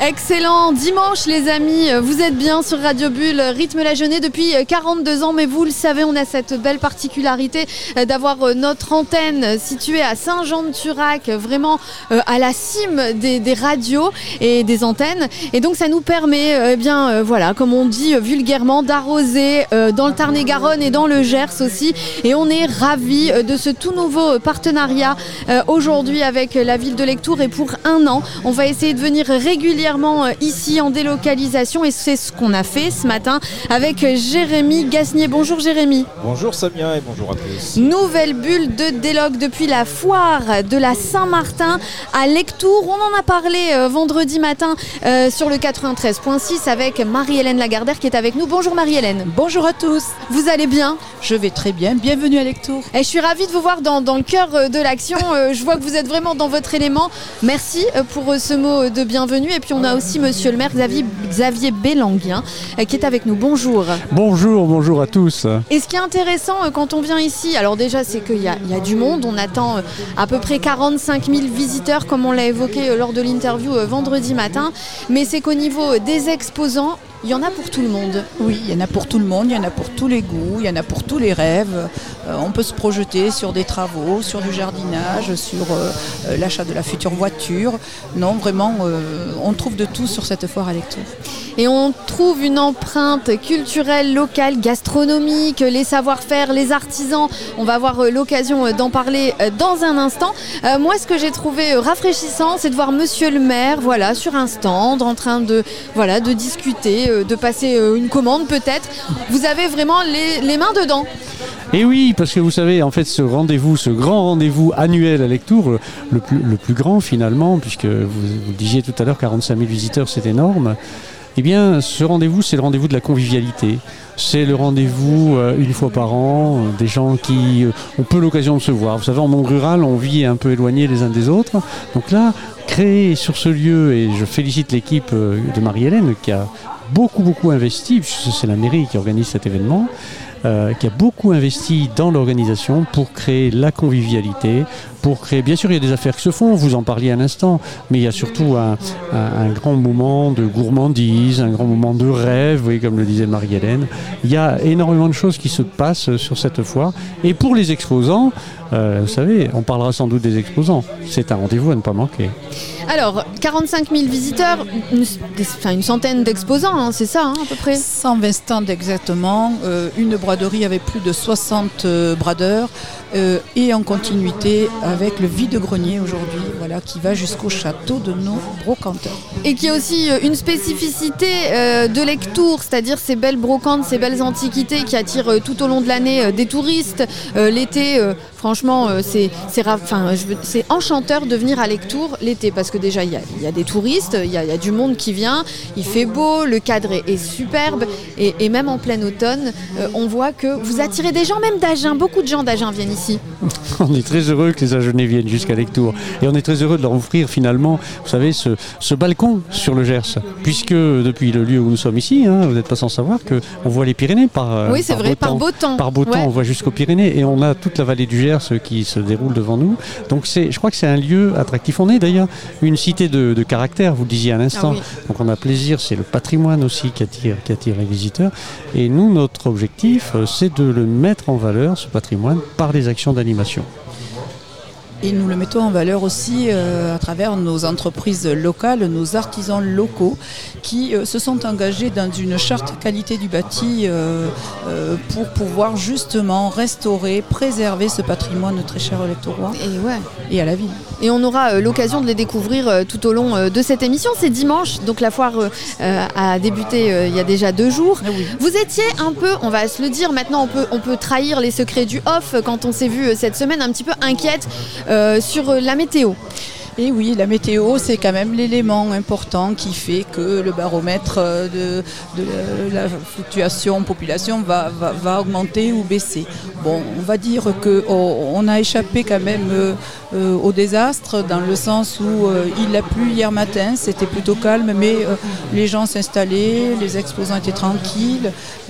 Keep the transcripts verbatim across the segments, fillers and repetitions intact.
Excellent dimanche les amis, vous êtes bien sur Radio Bulle, Rythme la Jeunesse depuis quarante-deux ans, mais vous le savez, on a cette belle particularité d'avoir notre antenne située à Saint-Jean-de-Turac, vraiment à la cime des, des radios et des antennes, et donc ça nous permet, eh bien voilà, comme on dit vulgairement, d'arroser dans le Tarn-et-Garonne et dans le Gers aussi, et on est ravis de ce tout nouveau partenariat aujourd'hui avec la ville de Lectoure, et pour un an, on va essayer de venir régulièrement ici en délocalisation, et c'est ce qu'on a fait ce matin avec Jérémy Gasnier. Bonjour Jérémy. Bonjour Samia et bonjour à tous. Nouvelle bulle de déloc depuis la foire de la Saint-Martin à Lectoure. On en a parlé euh, vendredi matin euh, sur le quatre-vingt-treize point six avec Marie-Hélène Lagardère qui est avec nous. Bonjour Marie-Hélène. Bonjour à tous. Vous allez bien? Je vais très bien, bienvenue à Lectoure. Et je suis ravie de vous voir dans, dans le cœur de l'action. Euh, je vois que vous êtes vraiment dans votre élément. Merci pour euh, ce mot de bienvenue. Et puis on a aussi monsieur le maire Xavier, Xavier Bélanguien euh, qui est avec nous. Bonjour. Bonjour, bonjour à tous. Et ce qui est intéressant euh, quand on vient ici, alors déjà c'est qu'il y a, il y a du monde. On attend euh, à peu près quarante-cinq mille visiteurs comme on l'a évoqué euh, lors de l'interview euh, vendredi matin. Mais c'est qu'au niveau des exposants, il y en a pour tout le monde. Oui, il y en a pour tout le monde, il y en a pour tous les goûts, il y en a pour tous les rêves. Euh, on peut se projeter sur des travaux, sur du jardinage, sur euh, euh, l'achat de la future voiture. Non, vraiment, euh, on trouve de tout sur cette foire à Lectoure. Et on trouve une empreinte culturelle, locale, gastronomique, les savoir-faire, les artisans. On va avoir l'occasion d'en parler dans un instant. Euh, moi, ce que j'ai trouvé rafraîchissant, c'est de voir monsieur le maire, voilà, sur un stand, en train de, voilà, de discuter, de passer une commande peut-être. Vous avez vraiment les, les mains dedans. Et oui, parce que vous savez, en fait, ce rendez-vous, ce grand rendez-vous annuel à Lectoure, le plus, le plus grand finalement, puisque vous, vous disiez tout à l'heure quarante-cinq mille visiteurs, c'est énorme. Eh bien, ce rendez-vous, c'est le rendez-vous de la convivialité. C'est le rendez-vous euh, une fois par an, euh, des gens qui euh, ont peu l'occasion de se voir. Vous savez, en monde rural, on vit un peu éloignés les uns des autres. Donc là, créer sur ce lieu, et je félicite l'équipe euh, de Marie-Hélène qui a beaucoup, beaucoup investi, puisque c'est la mairie qui organise cet événement, euh, qui a beaucoup investi dans l'organisation pour créer la convivialité, pour créer, bien sûr il y a des affaires qui se font, vous en parliez à l'instant, mais il y a surtout un, un, un grand moment de gourmandise, un grand moment de rêve, vous voyez, comme le disait Marie-Hélène. Il y a énormément de choses qui se passent sur cette foire, et pour les exposants, euh, vous savez, on parlera sans doute des exposants, c'est un rendez-vous à ne pas manquer. Alors, quarante-cinq mille visiteurs, une, enfin, une centaine d'exposants, hein, c'est ça hein, à peu près? cent vingt stands exactement, euh, une braderie avec plus de soixante euh, bradeurs, euh, et en continuité avec le vide-grenier aujourd'hui, voilà, qui va jusqu'au château de nos brocanteurs. Et qui est aussi une spécificité euh, de Lectoure, c'est-à-dire ces belles brocantes, ces belles antiquités qui attirent euh, tout au long de l'année euh, des touristes. Euh, l'été, euh, franchement, euh, c'est, c'est, enfin, je veux, c'est enchanteur de venir à Lectoure l'été, parce que déjà, il y a, y a des touristes, il y, y a du monde qui vient, il fait beau, le cadre est, est superbe, et, et même en plein automne, euh, on voit que vous attirez des gens, même d'Agen, beaucoup de gens d'Agen viennent ici. On est très heureux que les Agenais viennent jusqu'à Lectoure, et on est très heureux de leur offrir finalement, vous savez, ce, ce balcon sur le Gers, puisque depuis le lieu où nous sommes ici, hein, vous n'êtes pas sans savoir qu'on voit les Pyrénées par, oui, c'est par, vrai, beau, par temps, beau temps. Par beau temps, ouais. On voit jusqu'aux Pyrénées, et on a toute la vallée du Gers qui se déroule devant nous. Donc c'est, je crois que c'est un lieu attractif. On est d'ailleurs une cité de, de caractère, vous le disiez à l'instant. Ah oui. Donc on a plaisir, c'est le patrimoine aussi qui attire, qui attire les visiteurs. Et nous, notre objectif, c'est de le mettre en valeur, ce patrimoine, par des actions d'animation. Et nous le mettons en valeur aussi euh, à travers nos entreprises locales, nos artisans locaux qui euh, se sont engagés dans une charte qualité du bâti euh, euh, pour pouvoir justement restaurer, préserver ce patrimoine très cher aux Lectorois et, ouais. et à la ville. Et on aura euh, l'occasion de les découvrir euh, tout au long euh, de cette émission. C'est dimanche, donc la foire euh, a débuté euh, il y a déjà deux jours. Ah oui. Vous étiez un peu, on va se le dire, maintenant on peut, on peut trahir les secrets du off quand on s'est vu euh, cette semaine un petit peu inquiète euh, sur la météo. Et oui, la météo, c'est quand même l'élément important qui fait que le baromètre de, de la fluctuation population va, va, va augmenter ou baisser. Bon, on va dire qu'on a échappé quand même euh, au désastre dans le sens où euh, il a plu hier matin, c'était plutôt calme, mais euh, les gens s'installaient, les exposants étaient tranquilles. Euh,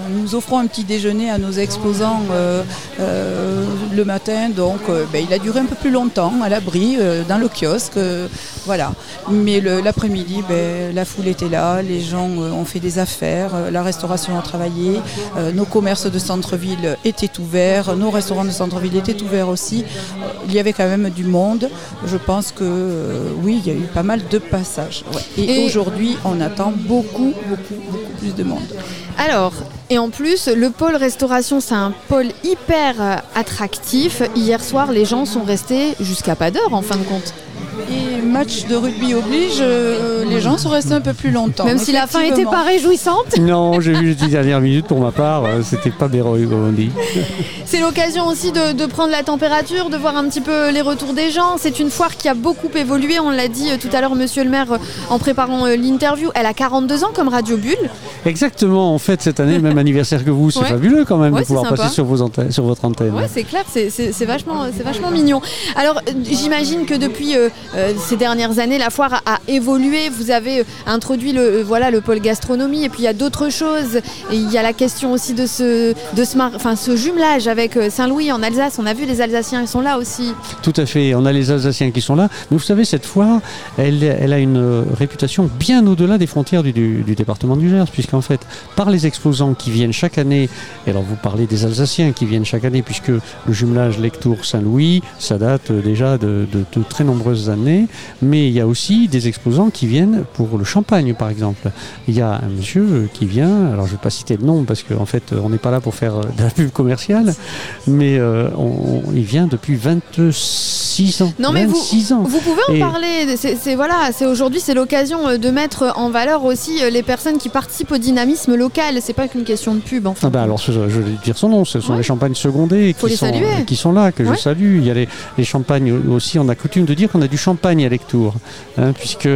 nous offrons un petit déjeuner à nos exposants euh, euh, le matin, donc euh, ben, il a duré un peu plus longtemps à l'abri, euh, dans le kiosque, euh, voilà. Mais le, l'après-midi, ben, la foule était là, les gens euh, ont fait des affaires, euh, la restauration a travaillé, euh, nos commerces de centre-ville étaient ouverts, nos restaurants de centre-ville étaient ouverts aussi. Euh, il y avait quand même du monde. Je pense que euh, oui, il y a eu pas mal de passages. Ouais. Et, Et aujourd'hui, on attend beaucoup, beaucoup, beaucoup plus de monde. Alors, et en plus, le pôle restauration, c'est un pôle hyper euh, attractif. Hier soir, les gens sont restés jusqu'à pas d'heure, en fin de compte. Et match de rugby oblige, euh, les gens sont restés un peu plus longtemps. Même si la fin n'était pas réjouissante. Non, j'ai vu les dix dernières minutes pour ma part, euh, c'était pas béroï comme on dit. C'est l'occasion aussi de, de prendre la température, de voir un petit peu les retours des gens. C'est une foire qui a beaucoup évolué, on l'a dit tout à l'heure monsieur le maire en préparant l'interview. Elle a quarante-deux ans comme Radio Bulle. Exactement, en fait cette année, même anniversaire que vous, c'est ouais. fabuleux quand même ouais, de pouvoir passer sur, vos antennes, sur votre antenne. Oui, c'est clair, c'est, c'est, c'est, vachement, c'est vachement mignon. Alors j'imagine que depuis euh, euh, ces dernières années, la foire a, a évolué. Vous avez euh, introduit le, euh, voilà, le pôle gastronomie et puis il y a d'autres choses. Et il y a la question aussi de ce, de ce, mar- enfin, ce jumelage avec Saint-Louis en Alsace. On a vu les Alsaciens, ils sont là aussi. Tout à fait, on a les Alsaciens qui sont là. Mais vous savez, cette foire, elle, elle a une réputation bien au-delà des frontières du, du, du département du Gers, puisqu'en fait, par les exposants qui viennent chaque année, et alors vous parlez des Alsaciens qui viennent chaque année, puisque le jumelage Lectoure-Saint-Louis, ça date déjà de, de, de très nombreuses années, mais il y a aussi des exposants qui viennent pour le Champagne, par exemple. Il y a un monsieur qui vient, alors je ne vais pas citer le nom, parce qu'en fait, on n'est pas là pour faire de la pub commerciale, mais euh, on, on, il vient depuis vingt-six ans. Non, mais vingt-six vous, ans. vous pouvez en et... parler. C'est, c'est, voilà, c'est, aujourd'hui, c'est l'occasion de mettre en valeur aussi les personnes qui participent au dynamisme local. C'est pas qu'une question de pub. Enfin. Ah ben alors, je, je vais dire son nom. Ce sont ouais. les champagnes secondées qui sont, qui sont là, que ouais. je salue. Il y a les, les champagnes aussi. On a coutume de dire qu'on a du champagne à Lectoure, hein, puisque...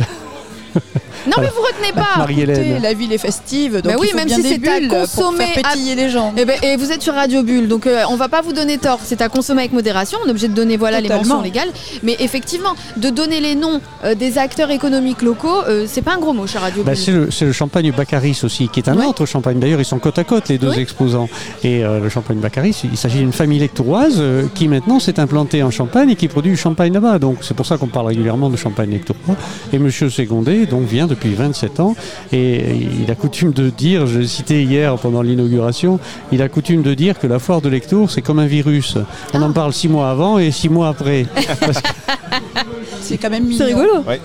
Non mais vous retenez pas. Marie-Hélène. La ville est festive, donc bah oui, il faut même bien si des c'est bulles à consommer pour faire pétiller à... les gens. Et, ben, et vous êtes sur Radio Bulle, donc euh, on va pas vous donner tort. C'est à consommer avec modération. On est obligé de donner voilà Totalement. les mentions légales. Mais effectivement, de donner les noms euh, des acteurs économiques locaux, euh, c'est pas un gros mot chez Radio bah, Bulle. C'est le, c'est le champagne Baccaris aussi, qui est un ouais. autre champagne. D'ailleurs, ils sont côte à côte les deux oui. exposants. Et euh, le champagne Baccaris, il s'agit d'une famille lectouroise euh, qui maintenant s'est implantée en Champagne et qui produit du champagne là-bas. Donc c'est pour ça qu'on parle régulièrement de champagne lectourois. Et Monsieur Segondé, donc vient depuis vingt-sept ans. Et il a coutume de dire, je l'ai cité hier pendant l'inauguration, il a coutume de dire que la foire de Lectoure, c'est comme un virus. On ah. en parle six mois avant et six mois après. Parce que... C'est quand même mignon. C'est rigolo. Ouais.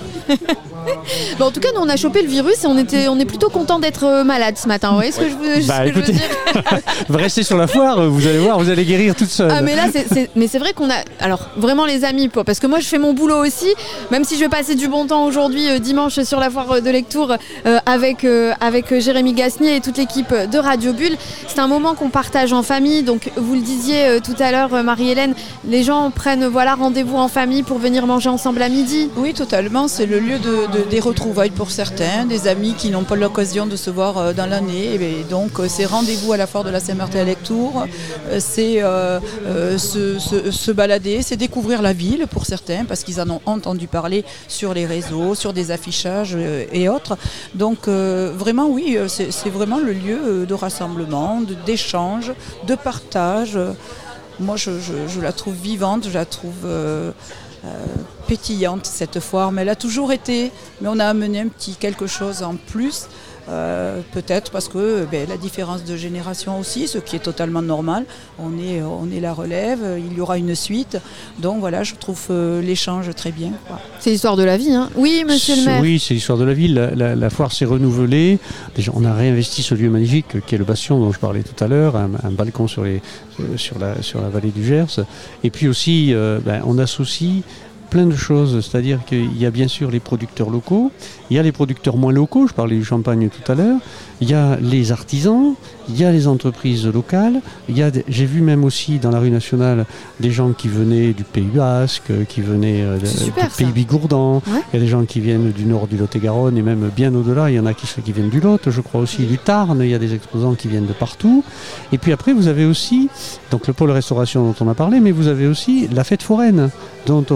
Bon, en tout cas, nous on a chopé le virus et on, était, on est plutôt content d'être malade ce matin. Vous voyez ce que je veux, bah, ce que écoutez, je veux dire. Vous restez sur la foire, vous allez voir, vous allez guérir toute seule. Ah, mais là, c'est, c'est, mais c'est vrai qu'on a. Alors, vraiment, les amis, parce que moi je fais mon boulot aussi, même si je vais passer du bon temps aujourd'hui, euh, dimanche, sur la foire de Lectoure euh, avec, euh, avec Jérémy Gasnier et toute l'équipe de Radio Bulle. C'est un moment qu'on partage en famille. Donc, vous le disiez euh, tout à l'heure, euh, Marie-Hélène, les gens prennent voilà, rendez-vous en famille pour venir manger ensemble à midi. Oui, totalement. C'est le lieu de, de, des retrouvailles pour certains, des amis qui n'ont pas l'occasion de se voir dans l'année. Et donc c'est rendez-vous à la foire de la Saint-Martin à Lectoure, c'est euh, euh, se, se, se balader, c'est découvrir la ville pour certains, parce qu'ils en ont entendu parler sur les réseaux, sur des affichages et autres. Donc euh, vraiment oui, c'est, c'est vraiment le lieu de rassemblement, de, d'échange, de partage. Moi je, je, je la trouve vivante, je la trouve... Euh, Euh, pétillante cette foire, mais elle a toujours été, mais on a amené un petit quelque chose en plus, euh, peut-être parce que ben, la différence de génération aussi, ce qui est totalement normal, on est, on est la relève, il y aura une suite, donc voilà, je trouve euh, l'échange très bien. Quoi. C'est l'histoire de la vie, hein. Oui, monsieur le maire. Oui, c'est l'histoire de la ville, la, la, la foire s'est renouvelée, déjà on a réinvesti ce lieu magnifique qui est le bastion dont je parlais tout à l'heure, un, un balcon sur, les, sur, la, sur la vallée du Gers, et puis aussi euh, ben, on associe plein de choses, c'est-à-dire qu'il y a bien sûr les producteurs locaux, il y a les producteurs moins locaux, je parlais du champagne tout à l'heure, il y a les artisans, il y a les entreprises locales, il y a des, j'ai vu même aussi dans la rue nationale des gens qui venaient du Pays Basque, qui venaient euh, super, du Pays Bigourdan, ouais. Il y a des gens qui viennent du nord du Lot-et-Garonne et même bien au-delà, il y en a qui, qui viennent du Lot, je crois aussi du Tarn, il y a des exposants qui viennent de partout. Et puis après vous avez aussi donc le pôle restauration dont on a parlé, mais vous avez aussi la fête foraine, dont on peut dire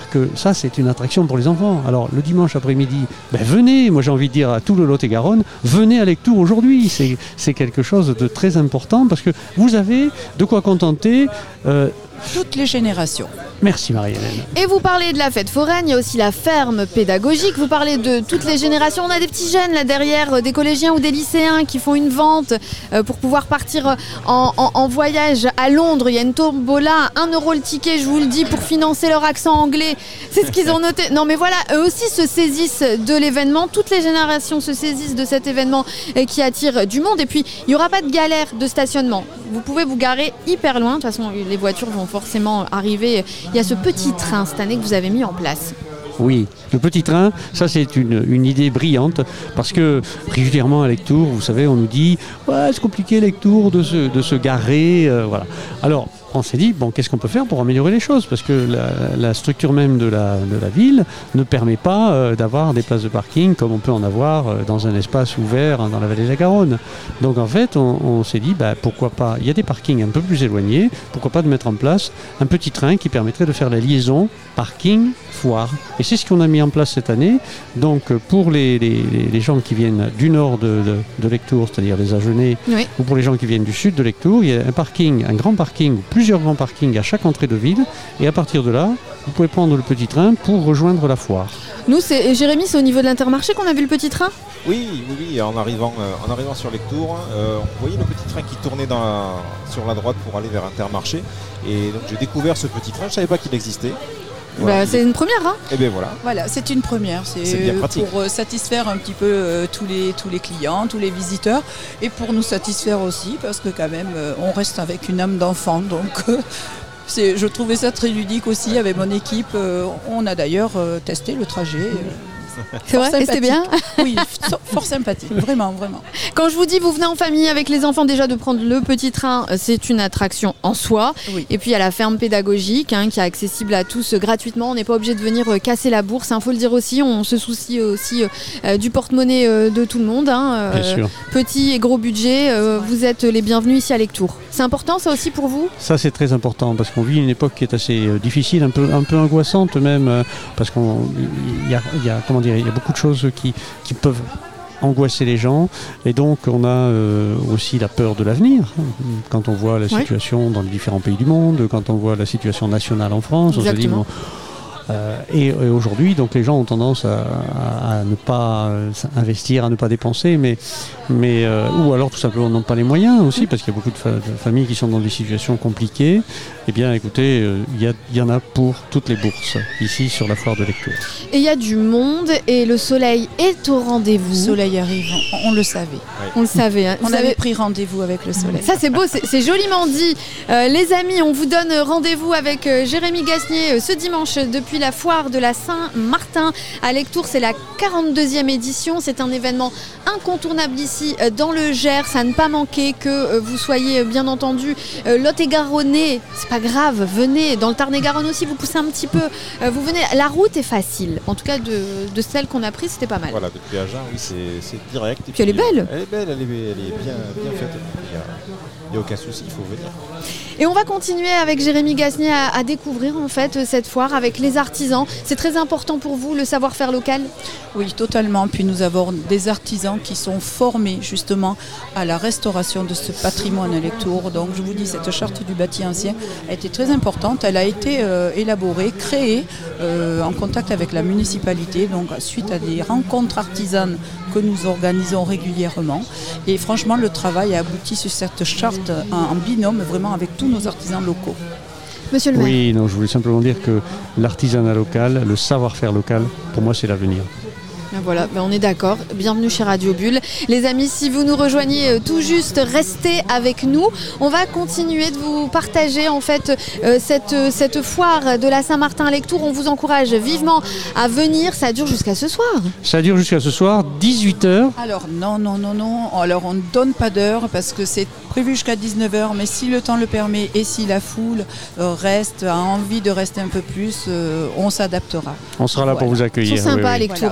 dire que ça, c'est une attraction pour les enfants. Alors, le dimanche après-midi, ben, venez, moi j'ai envie de dire à tout le Lot-et-Garonne, venez à Lectoure aujourd'hui. C'est, c'est quelque chose de très important parce que vous avez de quoi contenter euh, toutes les générations. Merci Marie-Hélène. Et vous parlez de la fête foraine, il y a aussi la ferme pédagogique, vous parlez de toutes les générations. On a des petits jeunes là derrière, des collégiens ou des lycéens qui font une vente euh, pour pouvoir partir en, en, en voyage à Londres. Il y a une tombola, un euro le ticket, je vous le dis, pour financer leur accent anglais. C'est ce qu'ils ont noté. Non mais voilà, eux aussi se saisissent de l'événement. Toutes les générations se saisissent de cet événement euh, qui attire du monde. Et puis, il n'y aura pas de galère de stationnement. Vous pouvez vous garer hyper loin. De toute façon, les voitures vont forcément arriver. Il y a ce petit train cette année que vous avez mis en place. Oui, le petit train, ça c'est une, une idée brillante parce que régulièrement à Lectoure, vous savez, on nous dit ouais, c'est compliqué Lectoure de se, de se garer. Euh, voilà. Alors, on s'est dit, bon, qu'est-ce qu'on peut faire pour améliorer les choses? Parce que la, la structure même de la, de la ville ne permet pas euh, d'avoir des places de parking comme on peut en avoir euh, dans un espace ouvert hein, dans la vallée de la Garonne. Donc en fait, on, on s'est dit, bah, pourquoi pas, il y a des parkings un peu plus éloignés, pourquoi pas de mettre en place un petit train qui permettrait de faire la liaison parking-foire. Et c'est ce qu'on a mis en place cette année. Donc pour les, les, les gens qui viennent du nord de, de, de Lectoure, c'est-à-dire les Agenais, oui. ou pour les gens qui viennent du sud de Lectoure, il y a un parking, un grand parking, plusieurs grands parkings à chaque entrée de ville. Et à partir de là, vous pouvez prendre le petit train pour rejoindre la foire. Nous, c'est Jérémy, c'est au niveau de l'Intermarché qu'on a vu le petit train ? Oui, oui, oui. En arrivant, euh, en arrivant sur Lectoure, euh, on voyait le petit train qui tournait dans la, sur la droite pour aller vers Intermarché. Et donc j'ai découvert ce petit train, je ne savais pas qu'il existait. Voilà, bah, c'est une première, hein. Et bien voilà. Voilà, c'est une première. C'est, c'est bien pratique. Pour euh, satisfaire un petit peu euh, tous les tous les clients, tous les visiteurs, et pour nous satisfaire aussi, parce que quand même, euh, on reste avec une âme d'enfant, donc. Euh, c'est, je trouvais ça très ludique aussi avec mon équipe. Euh, on a d'ailleurs euh, testé le trajet. Euh, C'est vrai, et c'était bien. Oui, fort sympathique, vraiment, vraiment. Quand je vous dis vous venez en famille avec les enfants, déjà de prendre le petit train, c'est une attraction en soi. Oui. Et puis il y a la ferme pédagogique hein, qui est accessible à tous gratuitement. On n'est pas obligé de venir euh, casser la bourse, il hein, faut le dire aussi. On se soucie aussi euh, du porte-monnaie euh, de tout le monde. Hein, euh, Bien sûr. Petit et gros budget, euh, vous êtes les bienvenus ici à Lectoure. C'est important ça aussi pour vous ? Ça c'est très important parce qu'on vit une époque qui est assez euh, difficile, un peu, un peu angoissante même, euh, parce qu'il y a, y a, comment dire, il y a beaucoup de choses qui, qui peuvent angoisser les gens et donc on a euh, aussi la peur de l'avenir quand on voit la situation ouais. dans les différents pays du monde, quand on voit la situation nationale en France. Exactement. On se dit, bon, Euh, et, et aujourd'hui, donc les gens ont tendance à, à, à ne pas euh, investir, à ne pas dépenser, mais, mais euh, ou alors tout simplement n'ont pas les moyens aussi, parce qu'il y a beaucoup de, fa- de familles qui sont dans des situations compliquées. Eh bien, écoutez, il euh, y, y en a pour toutes les bourses ici sur la foire de Lectoure. Et il y a du monde et le soleil est au rendez-vous. Le soleil arrive, on, on le savait. Oui. On le savait. Hein. On avait pris rendez-vous avec le soleil. Ça c'est beau, c'est, c'est joliment dit. Euh, les amis, on vous donne rendez-vous avec euh, Jérémy Gasnier euh, ce dimanche depuis la foire de la Saint-Martin à Lectoure. C'est la quarante-deuxième édition. C'est un événement incontournable ici euh, dans le Gers. À ne pas manquer que euh, vous soyez euh, bien entendu euh, Lot-et-Garonnais. C'est pas grave, venez. Dans le Tarn-et-Garonne aussi, vous poussez un petit peu. Euh, vous venez. La route est facile. En tout cas, de, de celle qu'on a prise, c'était pas mal. Voilà, depuis Agen, oui, c'est, c'est direct. Et puis, puis elle est belle. Elle est belle, elle est, elle est bien, bien faite. Il n'y a, a aucun souci, il faut venir. Et on va continuer avec Jérémy Gasnier à, à découvrir en fait cette foire avec les artisans. C'est très important pour vous, le savoir-faire local ? Oui, totalement. Puis nous avons des artisans qui sont formés justement à la restauration de ce patrimoine à Lectoure. Donc je vous dis, cette charte du bâti ancien a été très importante. Elle a été euh, élaborée, créée euh, en contact avec la municipalité, donc suite à des rencontres artisanes que nous organisons régulièrement. Et franchement, le travail a abouti sur cette charte en, en binôme, vraiment avec tous nos artisans locaux. Monsieur le maire. Oui, non, je voulais simplement dire que l'artisanat local, le savoir-faire local, pour moi, c'est l'avenir. Voilà, ben on est d'accord. Bienvenue chez Radio Bulle. Les amis, si vous nous rejoignez tout juste, restez avec nous. On va continuer de vous partager en fait euh, cette, cette foire de la Saint-Martin à Lectoure. On vous encourage vivement à venir. Ça dure jusqu'à ce soir. Ça dure jusqu'à ce soir, dix-huit heures. Alors non, non, non, non. Alors on ne donne pas d'heure parce que c'est prévu jusqu'à dix-neuf heures. Mais si le temps le permet et si la foule euh, reste, a envie de rester un peu plus, euh, on s'adaptera. On sera là voilà. pour vous accueillir. Ils sont sympas oui, oui. à Lectoure. Voilà. Hein. Nous avons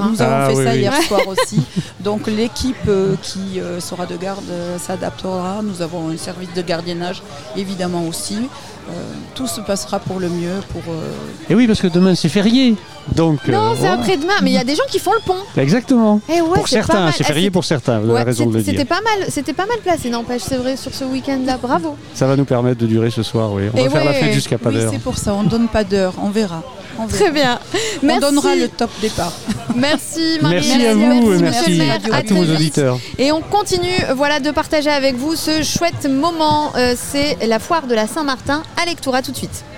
fait oui, ça oui. hier soir aussi. Donc l'équipe euh, qui euh, sera de garde euh, s'adaptera. Nous avons un service de gardiennage évidemment aussi. Euh, tout se passera pour le mieux. Pour, euh... Et oui, parce que demain c'est férié. Donc, Non, euh, c'est voilà. après-demain, mais il y a des gens qui font le pont. Exactement. Eh ouais, pour c'est pas certains, mal. c'est Ah, férié c'est- pour certains, vous Ouais, avez raison de le c'était- dire. C'était pas mal, c'était pas mal placé, n'empêche, c'est vrai, sur ce week-end-là. Bravo. Ça va nous permettre de durer ce soir, oui. On Et va faire la ouais. fête jusqu'à pas Oui, d'heure. c'est pour ça. On ne donne pas d'heure. On verra. On verra. Très bien. On Merci. donnera le top départ. Merci Marie. Merci à vous et monsieur merci le maire. à À tous très vos vite. auditeurs. Et on continue voilà, de partager avec vous ce chouette moment. Euh, c'est la foire de la Saint-Martin à Lectoure. À tout de suite.